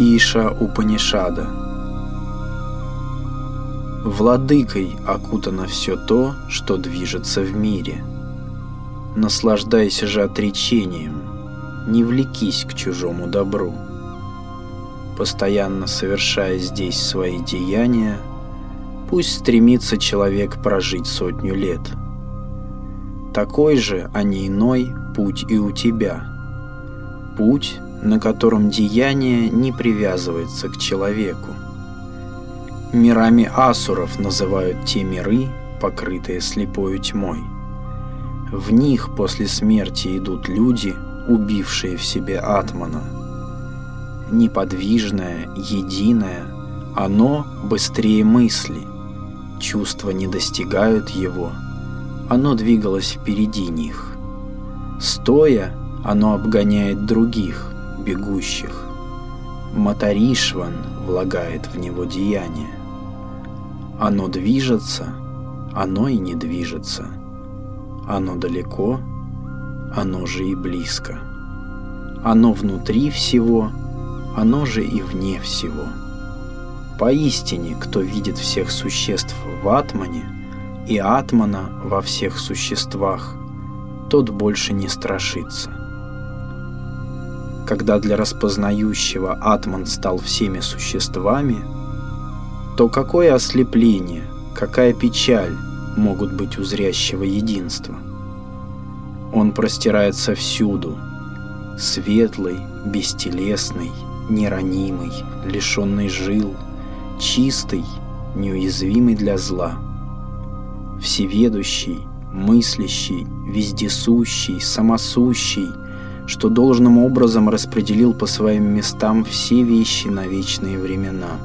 Иша Упанишада. Владыкой окутано все то, что движется в мире. Наслаждайся же отречением, не влекись к чужому добру. Постоянно совершая здесь свои деяния, пусть стремится человек прожить 100 лет. Такой же, а не иной, путь и у тебя. Путь, на котором деяние не привязывается к человеку. Мирами асуров называют те миры, покрытые слепою тьмой. В них после смерти идут люди, убившие в себе атмана. Неподвижное, единое, оно быстрее мысли. Чувства не достигают его, оно двигалось впереди них. Стоя, оно обгоняет других, бегущих. Матаришван влагает в него деяние. Оно движется, оно и не движется. Оно далеко, оно же и близко. Оно внутри всего, оно же и вне всего. Поистине, кто видит всех существ в атмане и атмана во всех существах, тот больше не страшится. Когда для распознающего атман стал всеми существами, то какое ослепление, какая печаль могут быть у зрящего единства? Он простирается всюду, светлый, бестелесный, неранимый, лишенный жил, чистый, неуязвимый для зла, всеведущий, мыслящий, вездесущий, самосущий, что должным образом распределил по своим местам все вещи на вечные времена.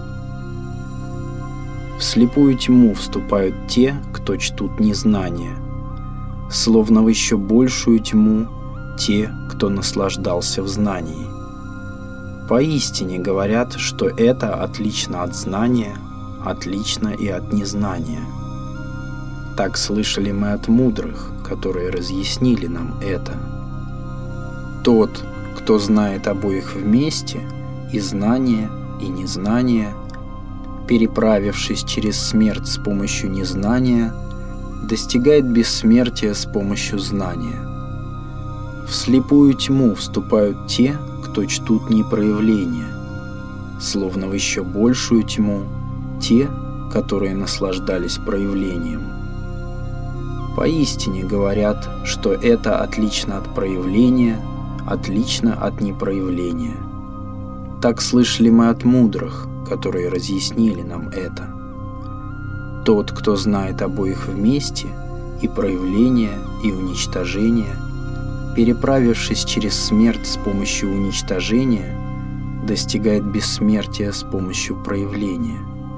В слепую тьму вступают те, кто чтут незнание, словно в еще большую тьму те, кто наслаждался в знании. Поистине говорят, что это отлично от знания, отлично и от незнания. Так слышали мы от мудрых, которые разъяснили нам это. Тот, кто знает обоих вместе, и знание, и незнание, переправившись через смерть с помощью незнания, достигает бессмертия с помощью знания. В слепую тьму вступают те, кто чтут непроявление, словно в еще большую тьму те, которые наслаждались проявлением. Поистине говорят, что это отлично от проявления, отлично от непроявления. Так слышали мы от мудрых, которые разъяснили нам это. Тот, кто знает обоих вместе, и проявление, и уничтожение, переправившись через смерть с помощью уничтожения, достигает бессмертия с помощью проявления.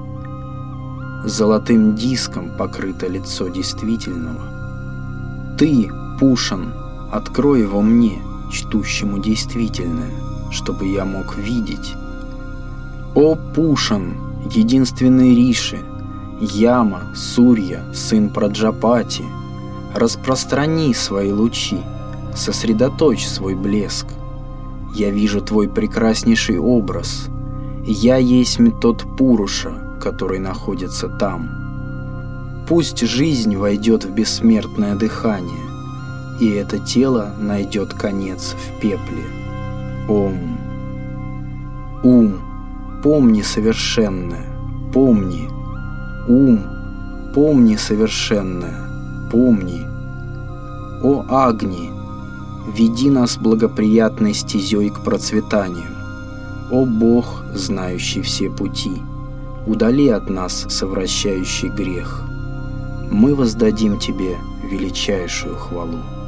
Золотым диском покрыто лицо действительного. Ты, Пушан, открой его мне, чтущему действительное, чтобы я мог видеть. О Пушан, единственный Риши, Яма, Сурья, сын Праджапати, распространи свои лучи, сосредоточь свой блеск. Я вижу твой прекраснейший образ. Я есть тот Пуруша, который находится там. Пусть жизнь войдет в бессмертное дыхание, и это тело найдет конец в пепле. Ом. Ум, помни совершенное, помни. Ум, помни совершенное, помни. О Агни, веди нас благоприятной стезей к процветанию. О Бог, знающий все пути, удали от нас совращающий грех. Мы воздадим Тебе величайшую хвалу.